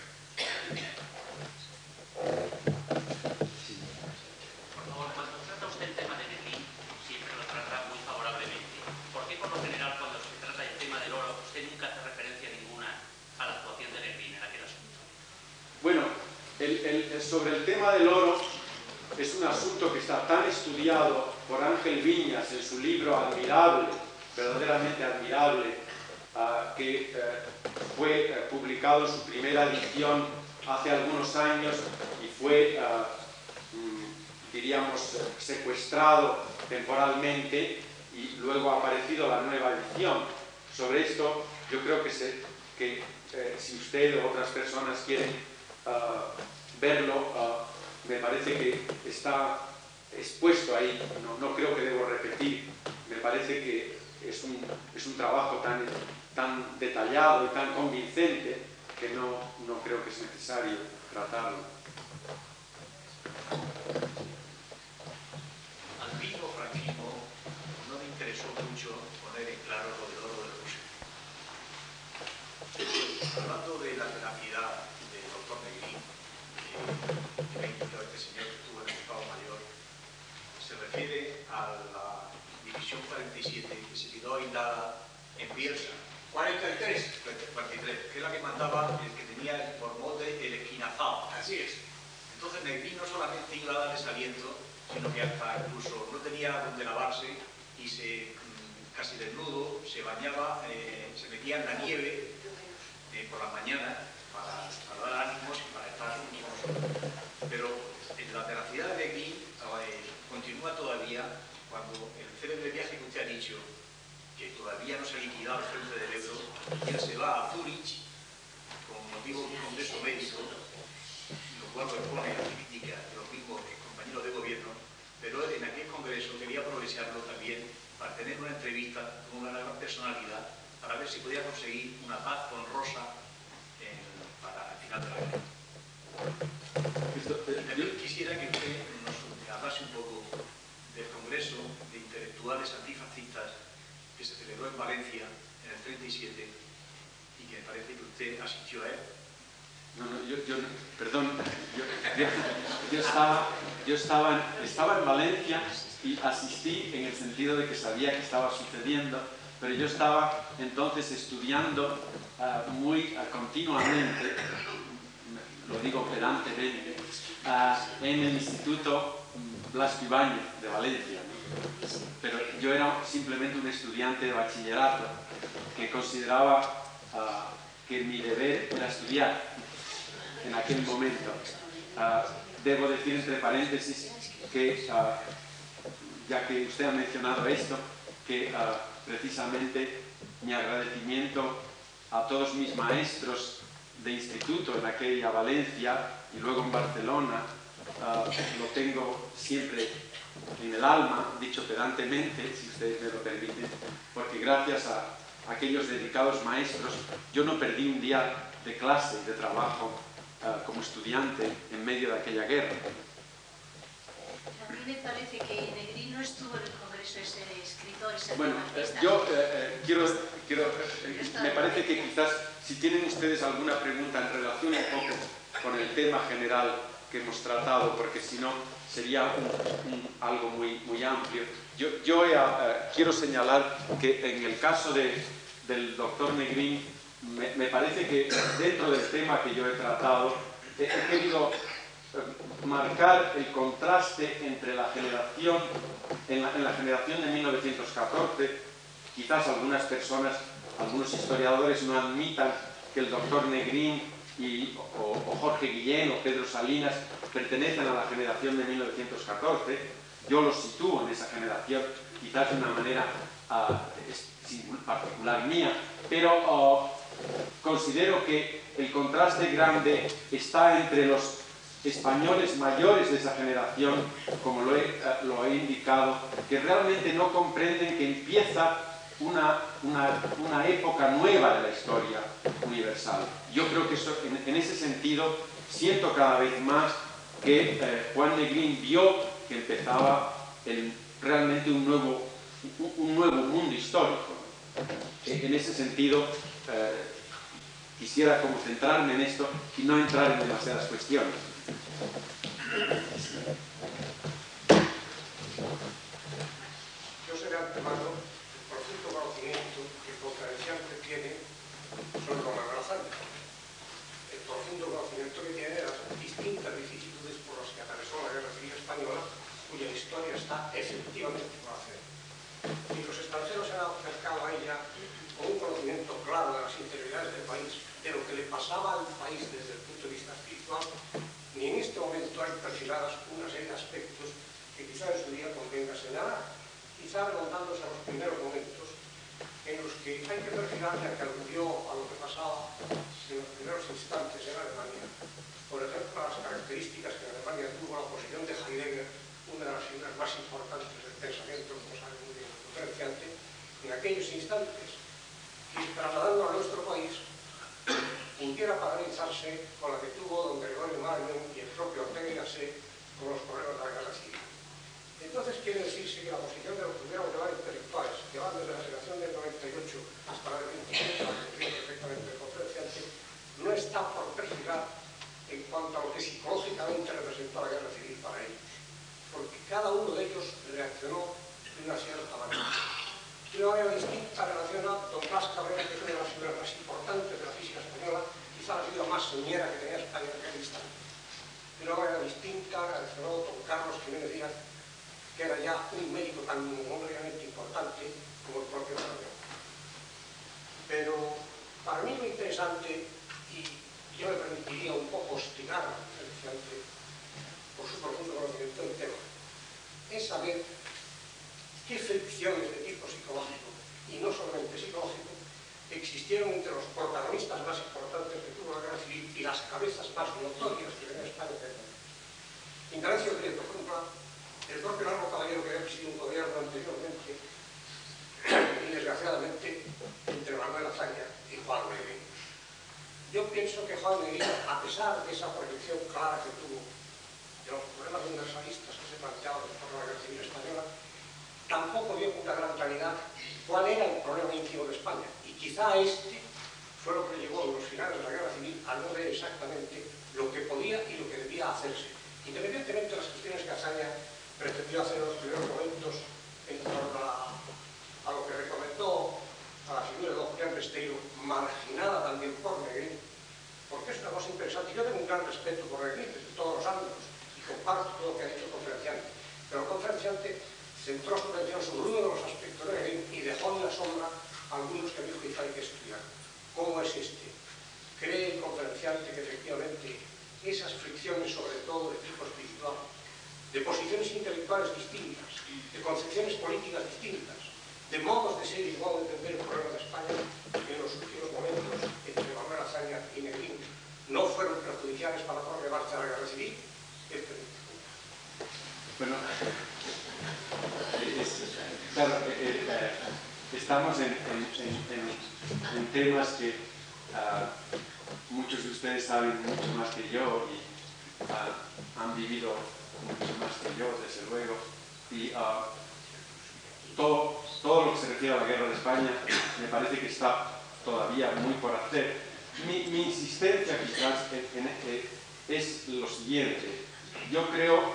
Bueno, sobre el tema del oro es un asunto que está tan estudiado por Ángel Viñas en su libro admirable, verdaderamente admirable, que fue publicado en su primera edición hace algunos años y fue, diríamos, secuestrado temporalmente y luego ha aparecido la nueva edición. Sobre esto yo creo que si usted o otras personas quieren verlo, me parece que está expuesto ahí, no creo que debo repetir, me parece que es un trabajo tan detallado y tan convincente que no creo que es necesario tratarlo. Al mismo franquismo 47, que se quedó aislada en Bielsa. 43, que es la que mandaba, el que tenía por mote el esquinazao. Así es. Entonces Negrín no solamente iba a darles aliento, sino que hasta incluso no tenía donde lavarse y casi desnudo se bañaba, se metía en la nieve por la mañana para dar ánimos y para estar unidos. Pero la veracidad de Negrín continúa todavía cuando el célebre viaje que usted ha dicho, que todavía no se ha liquidado al frente del Ebro, y él se va a Zúrich con motivo de un congreso médico, lo cual responde a la crítica de los mismos compañeros de gobierno, pero él en aquel congreso quería aprovecharlo también para tener una entrevista con una gran personalidad para ver si podía conseguir una paz honrosa para el final de la guerra. Y también quisiera que usted nos hablase un poco del congreso de intelectuales antifascistas que se celebró en Valencia en el 37 y que me parece que usted asistió a él. Yo estaba en Valencia y asistí en el sentido de que sabía que estaba sucediendo, pero yo estaba entonces estudiando continuamente, lo digo pedantemente, en el Instituto Blasco Ibáñez de Valencia, ¿no? Pero yo era simplemente un estudiante de bachillerato que consideraba que mi deber era estudiar en aquel momento. Debo decir entre paréntesis que, ya que usted ha mencionado esto, que precisamente mi agradecimiento a todos mis maestros de instituto en aquella Valencia y luego en Barcelona, lo tengo siempre en el alma, dicho pedantemente, si ustedes me lo permiten, porque gracias a aquellos dedicados maestros yo no perdí un día de clase, de trabajo como estudiante en medio de aquella guerra. A mí me parece que Negrín no estuvo en el congreso ese de escritores. Bueno, me parece que quizás si tienen ustedes alguna pregunta en relación un poco con el tema general que hemos tratado, porque si no sería algo muy amplio. Yo quiero señalar que en el caso del doctor Negrín, me parece que dentro del tema que yo he tratado, he querido marcar el contraste entre la generación, en la generación de 1914, quizás algunas personas, algunos historiadores no admitan que el doctor Negrín o Jorge Guillén o Pedro Salinas pertenecen a la generación de 1914. Yo los sitúo en esa generación, quizás de una manera particular mía, pero considero que el contraste grande está entre los españoles mayores de esa generación, como lo he indicado, que realmente no comprenden que empieza una época nueva de la historia universal. Yo creo que en ese sentido siento cada vez más que Juan Negrín vio que empezaba realmente un nuevo mundo histórico. En ese sentido, quisiera como centrarme en esto y no entrar en demasiadas cuestiones. Yo sé de antemano el profundo conocimiento que el conferenciante tiene sobre don Manuel Azaña, el profundo conocimiento que tiene de las distintas vicisitudes por las que atravesó la Guerra Civil Española, cuya historia está efectivamente por hacer. Y los extranjeros se han acercado a ella con un conocimiento claro de las interioridades del país, de lo que le pasaba al país desde el punto de vista espiritual, ni en este momento hay perfiladas una serie de aspectos que quizá en su día convenga señalar, quizá remontándose a los primeros momentos en los que hay que perfilar, ya que aludió a lo que pasaba en los primeros instantes en Alemania. Por ejemplo, las características que en Alemania tuvo la posición de Heidegger, una de las figuras más importantes del pensamiento, como sabe muy bien el conferenciante, en aquellos instantes, que trasladando a nuestro país pudiera paralizarse con la que tuvo don Gregorio Marañón y el propio Ortega y Gasset con los problemas de la guerra civil. Entonces quiere decirse que la posición de los primeros debates intelectuales, que van desde la generación del 98 hasta la del 27, la que tiene perfectamente el conferenciante, no está por perfilar en cuanto a lo que psicológicamente representó la guerra civil para ellos, porque cada uno de ellos reaccionó de una cierta manera. citar al filólogo don Carlos Jiménez Díaz, que era ya un médico tan notoriamente importante como el propio Napoleón. Pero para mí lo interesante, y yo me permitiría un poco hostigar al estudiante por su profundo conocimiento del tema, es saber qué fricciones de tipo psicológico, y no solamente psicológico, existieron entre los protagonistas más importantes que tuvo la guerra civil y las cabezas más notorias que tenía España. Ignacio Prieto, por ejemplo, el propio Largo Caballero, que había presidido un gobierno anteriormente, y desgraciadamente entre Manuel Azaña y Juan Negrín. Yo pienso que Juan Negrín, a pesar de esa proyección clara que tuvo de los problemas universalistas que se planteaban por la guerra civil española, tampoco vio con una gran claridad cuál era el problema íntimo de España. Y quizá este fue lo que llevó a los finales de la guerra civil a no ver exactamente lo que podía y lo que debía hacerse. Independientemente de las cuestiones que Azaña pretendió hacer en los primeros momentos en torno a lo que recomendó a la figura de don Julián Besteiro, marginada también por Negrín, porque es una cosa interesante. Yo tengo un gran respeto por Negrín desde todos los ámbitos y comparto todo lo que ha dicho el conferenciante, pero el conferenciante centró su atención sobre uno de los aspectos de Negrín y dejó en la sombra algunos que a mi juicio hay que estudiar. ¿Cómo es este? ¿Cree el conferenciante que efectivamente esas fricciones, sobre todo de tipo espiritual, de posiciones intelectuales distintas, de concepciones políticas distintas, de modos de ser y modo de entender el problema de España, que en los últimos momentos entre Manuel Azaña y Negrín no fueron perjudiciales para la propia marcha de la guerra civil? Bueno, claro, estamos en temas que muchos de ustedes saben mucho más que yo y han vivido mucho más que yo, desde luego, y todo lo que se refiere a la guerra de España me parece que está todavía muy por hacer. Mi insistencia quizás es lo siguiente. Yo creo,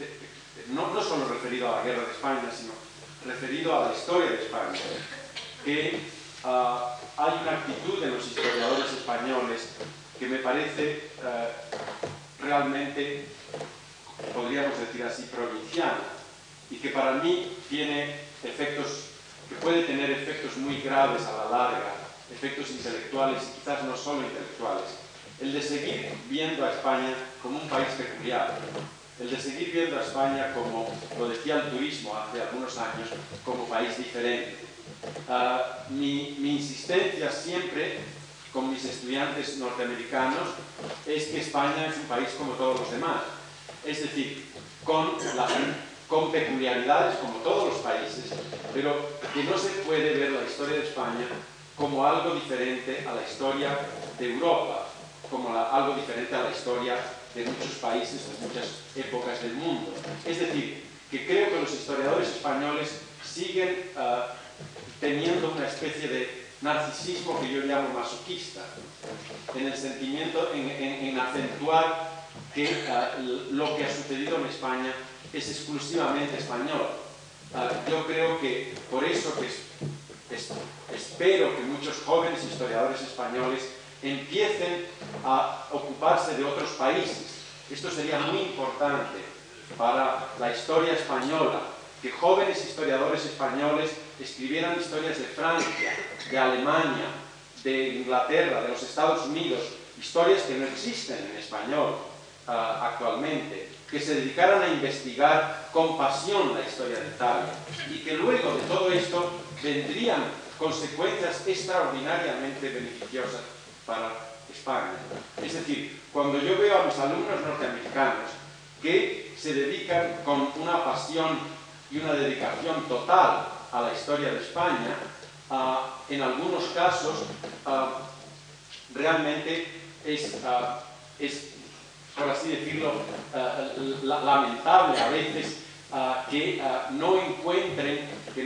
no solo referido a la guerra de España, sino referido a la historia de España, que hay una actitud en los historiadores españoles que me parece realmente, podríamos decir así, provinciana, y que para mí tiene efectos, que puede tener efectos muy graves a la larga, efectos intelectuales y quizás no solo intelectuales. El de seguir viendo a España como un país peculiar, el de seguir viendo a España como, lo decía el turismo hace algunos años, como país diferente. Mi insistencia siempre con mis estudiantes norteamericanos es que España es un país como todos los demás, es decir, con peculiaridades como todos los países, pero que no se puede ver la historia de España como algo diferente a la historia de Europa, como algo diferente a la historia de muchos países, de muchas épocas del mundo. Es decir, que creo que los historiadores españoles siguen teniendo una especie de narcisismo que yo llamo masoquista, en el sentimiento, en acentuar que lo que ha sucedido en España es exclusivamente español. Yo creo que por eso que espero que muchos jóvenes historiadores españoles empiecen a ocuparse de otros países. Esto sería muy importante para la historia española, que jóvenes historiadores españoles escribieran historias de Francia, de Alemania, de Inglaterra, de los Estados Unidos, historias que no existen en español actualmente, que se dedicaran a investigar con pasión la historia de Italia y que luego de todo esto vendrían consecuencias extraordinariamente beneficiosas para España. Es decir, cuando yo veo a mis alumnos norteamericanos que se dedican con una pasión y una dedicación total a la historia de España, en algunos casos realmente es, por así decirlo, lamentable a veces que no encuentren,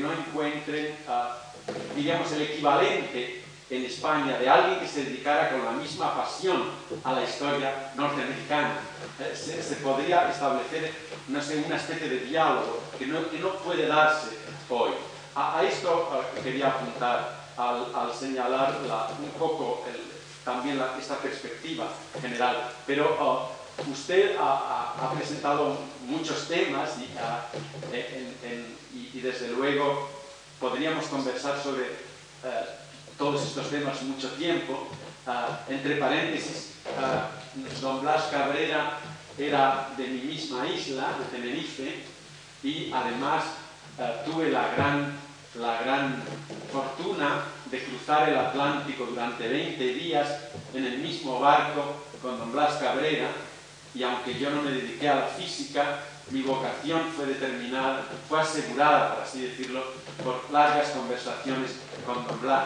diríamos, el equivalente en España de alguien que se dedicara con la misma pasión a la historia norteamericana. Se podría establecer, no sé, una especie de diálogo que no puede darse hoy. A esto quería apuntar al señalar un poco también esta perspectiva general, pero usted ha presentado muchos temas y desde luego podríamos conversar sobre todos estos temas mucho tiempo. Entre paréntesis, don Blas Cabrera era de mi misma isla, de Tenerife, y además tuve la gran fortuna de cruzar el Atlántico durante 20 días en el mismo barco con don Blas Cabrera, y aunque yo no me dediqué a la física, mi vocación fue asegurada, por así decirlo, por largas conversaciones con don Blas.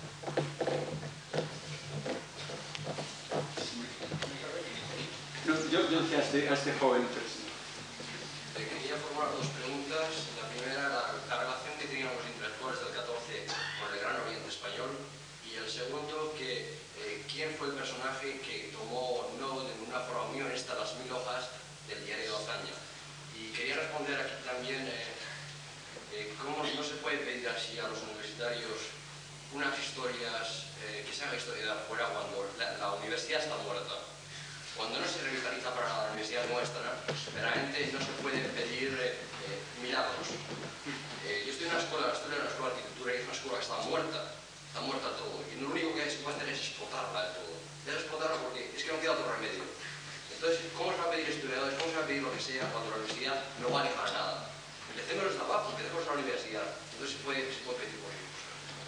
Yo decía a este joven presidente. Quería formular dos preguntas. La primera era la relación que tenían los intelectuales del 14 con el Gran Oriente Español, y el segundo, quién fue el personaje que tomó no de una forma muy honesta las 1000 hojas del diario de Azaña. Y quería responder aquí también cómo no se puede pedir así a los universitarios unas historias, que se haga historia de afuera cuando la universidad está muerta. Cuando no se revitaliza para la universidad nuestra, verdaderamente no se pueden pedir milagros. Yo estoy en una escuela de arquitectura, y es una escuela que está muerta todo, y lo único que se puede hacer es explotarla de todo. Es explotarla porque es que no queda otro remedio. Entonces, ¿cómo se va a pedir historiadores? ¿Cómo se va a pedir lo que sea cuando la universidad no vale para nada? Empecemos desde abajo, empecemos a la universidad. Entonces se puede pedir por eso.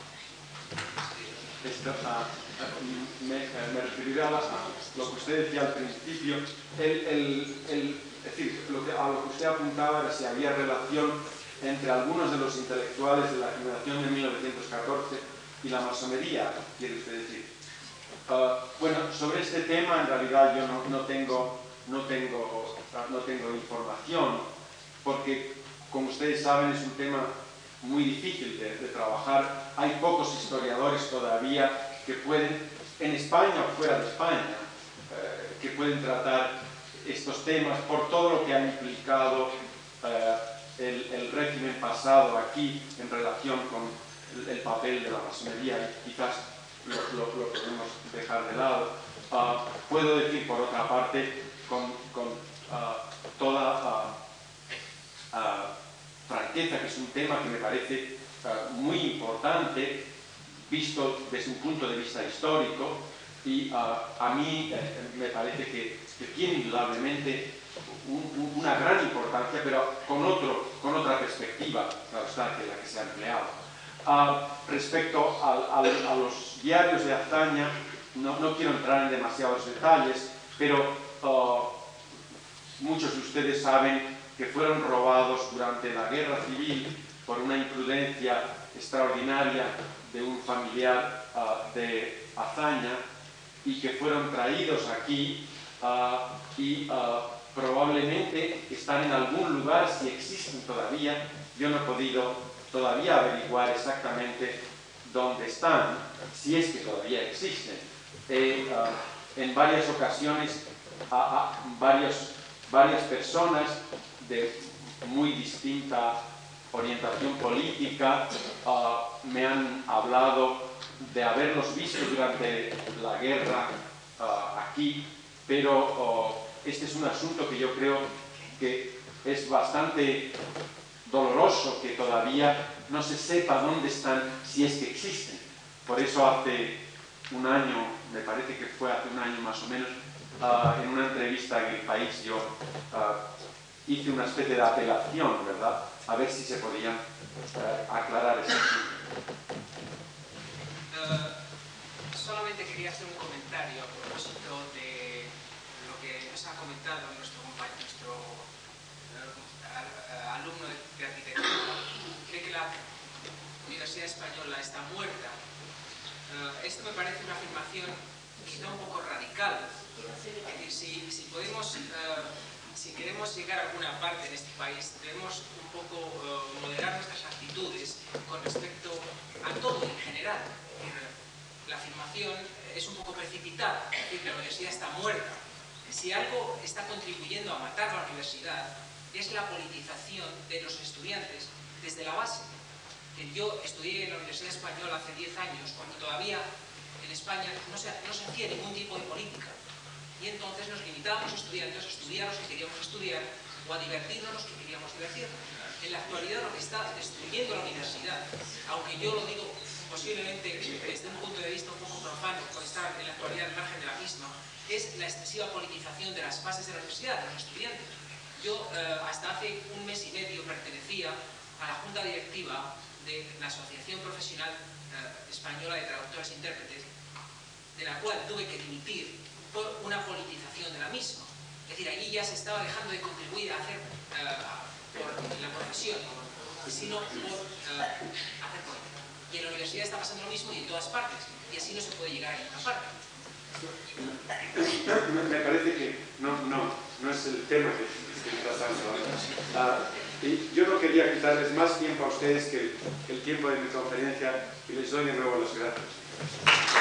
Me referiría a lo que usted decía al principio. Es decir, a lo que usted apuntaba era si había relación entre algunos de los intelectuales de la generación de 1914 y la masonería, quiere usted decir. Bueno, sobre este tema en realidad yo no tengo información, porque como ustedes saben es un tema muy difícil de trabajar. Hay pocos historiadores todavía que pueden, en España o fuera de España, que pueden tratar estos temas por todo lo que ha implicado el régimen pasado aquí en relación con el papel de la masonería, y quizás lo podemos dejar de lado. Puedo decir, por otra parte, con toda franqueza, que es un tema que me parece muy importante visto desde un punto de vista histórico, y a mí me parece que tiene indudablemente una gran importancia, pero con otra perspectiva, claro está, que la que se ha empleado. Respecto a los diarios de Azaña, no quiero entrar en demasiados detalles, pero muchos de ustedes saben que fueron robados durante la Guerra Civil por una imprudencia extraordinaria de un familiar de Azaña, y que fueron traídos aquí y probablemente están en algún lugar, si existen todavía. Yo no he podido todavía averiguar exactamente dónde están, si es que todavía existen. En varias ocasiones varias personas de muy distinta orientación política me han hablado de haberlos visto durante la guerra aquí, pero este es un asunto que yo creo que es bastante doloroso, que todavía no se sepa dónde están, si es que existen. Por eso hace un año, me parece que fue hace un año más o menos, en una entrevista en El País yo hice una especie de apelación, ¿verdad?, a ver si se podían aclarar ese asunto. Solamente quería hacer un comentario a propósito de lo que nos ha comentado nuestro alumno de arquitectura. Cree que la Universidad Española está muerta. Esto me parece una afirmación quizá un poco radical. Es decir, si queremos llegar a alguna parte en este país, debemos un poco moderar nuestras actitudes con respecto a todo en general. La afirmación es un poco precipitada, es decir, que la universidad está muerta. Si algo está contribuyendo a matar la universidad, es la politización de los estudiantes desde la base. Yo estudié en la Universidad Española hace 10 años, cuando todavía en España no se hacía ningún tipo de política. Y entonces nos limitábamos estudiantes a estudiar los que queríamos estudiar o a divertirnos los que queríamos divertirnos. En la actualidad lo que está destruyendo la universidad, aunque yo lo digo posiblemente desde un punto de vista un poco profano, por estar en la actualidad al margen de la misma, es la excesiva politización de las bases de la universidad, de los estudiantes. Yo hasta hace un mes y medio pertenecía a la junta directiva de la Asociación Profesional Española de Traductores e Intérpretes, de la cual tuve que dimitir por una politización de la misma. Es decir, allí ya se estaba dejando de contribuir a hacer por la profesión, sino por hacer política. Y en la universidad está pasando lo mismo y en todas partes, y así no se puede llegar a ninguna parte. Me parece que no es el tema que estoy tratando ahora. Y yo no quería quitarles más tiempo a ustedes que el tiempo de mi conferencia y les doy de nuevo las gracias.